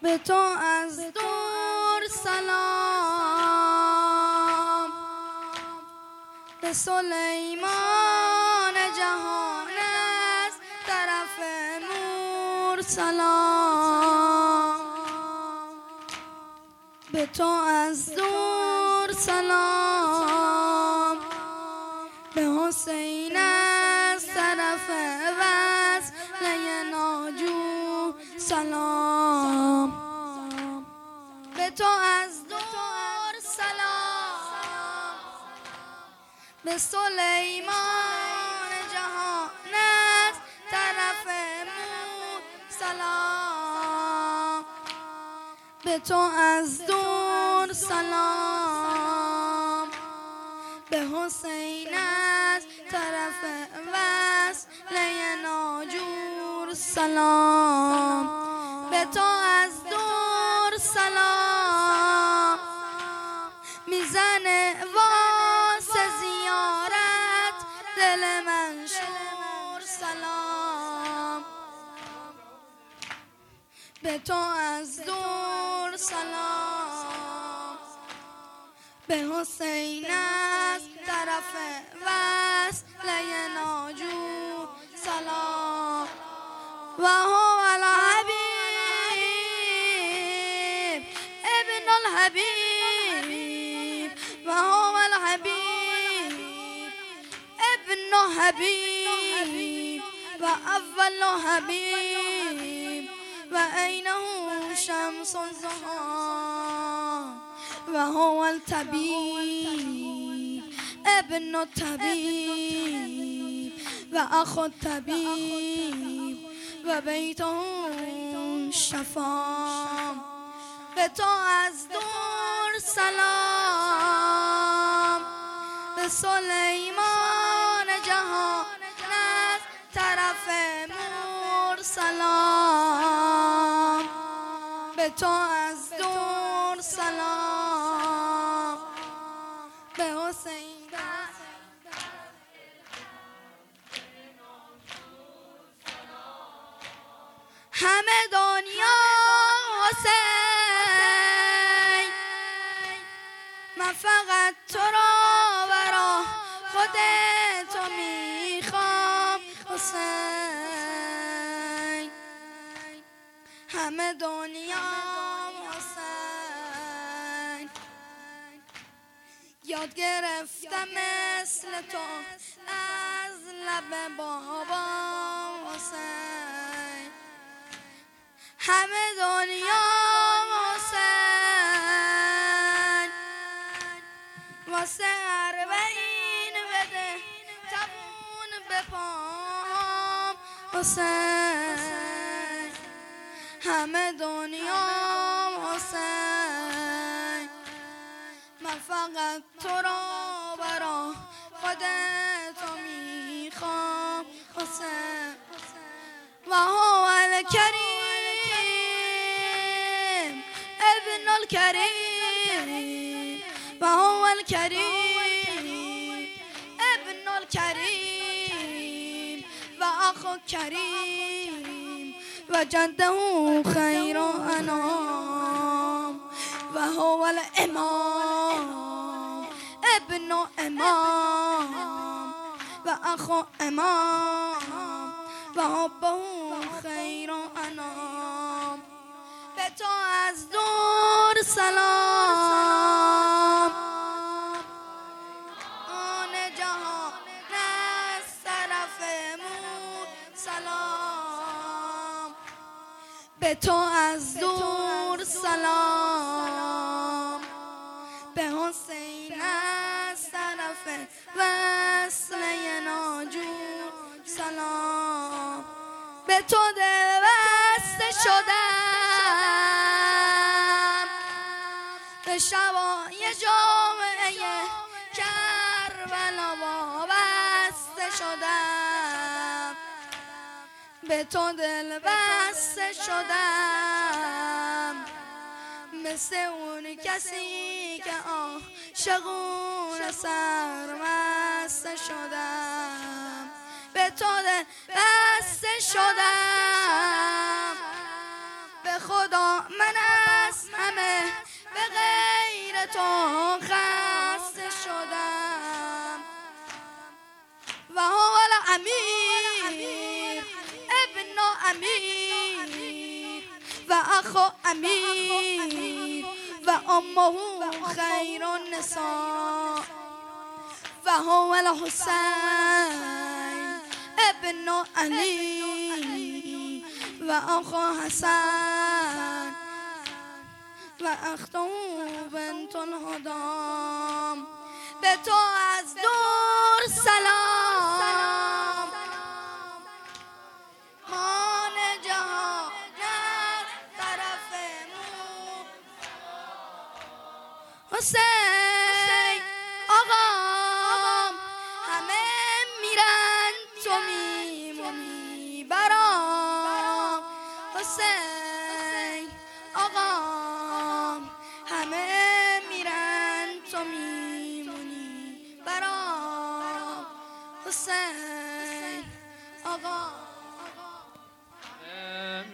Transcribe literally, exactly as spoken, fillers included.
به تو از دور سلام، به سلیمان جهان از طرف نور سلام، به تو از دور سلام، به حسین از طرف وصله ناجو سلام، به تو از دور سلام، به سلیمان جهان از طرف مور سلام، به تو از دور سلام، به حسین از طرف وصله ناجور سلام، به تو از دور سلام، میزنه واسه زیارت دل منشور سلام، به تو از دور سلام، به حسین از طرف وصله ناجور سلام، و هو الحبیب ابن الحبیب، و هو الحبیب ابن حبیب و اول حبیب و عینه شمس الزمان، و هو الطبیب ابن الطبیب و اخو الطبیب و بیته شفا، به تو از دور سلام، به سلیمان جهان از طرف مور سلام، به تو از دور سلام، به حسین همه دنیا حسین، من فقط تو را برا خود تو میخوام حسین، همه دنیا حسین، یاد گرفتم مثل تو از لب بابا حسین، همه دنیا حسین، واسه اربعین بده تبون به پام حسین، همه دنیا حسین، من فقط تو را برا خودتو میخوام حسین، و هو الکریم ابن الکریم و هو الکریم ابن الکریم و اخو کریم و جده خیر انام، و هو الامام ابن امام و اخو امام و حبه خیر انام، به تو از دور سلام، آن جهان از طرف مور سلام، به تو از دور سلام، به حسین از طرف وصله ناجور سلام، به تو دل بسته شدم، به شبای جامعه کربلا وابسته شدم، به تو دل بسته شدم، مثل اون کسی که عاشقون سرمسته شدم، به تو دل بسته شدم، به خدا من از همه به غیر تو خسته شدم و هو الامیر ابن امیر و اخو امیر و امه خیر النساء و هو الحسین ابن علی و اخو حسن و اخته بنت الهدام. به تو از دور سلام مان جهان از طرف مو حسین آقام همه میرن تو میمونی برام. حسین آقام همه میرن تو میمونی برام. حسین